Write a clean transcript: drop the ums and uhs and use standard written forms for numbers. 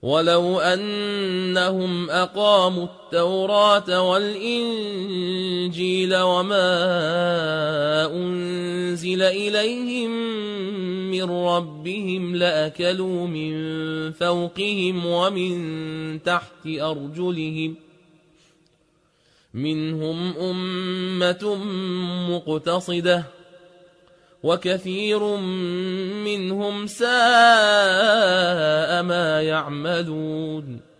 ولو أنهم أقاموا التوراة والإنجيل وما أنزل إليهم من ربهم لأكلوا من فوقهم ومن تحت أرجلهم منهم أمة مقتصدة وكثير منهم ساء ما يعملون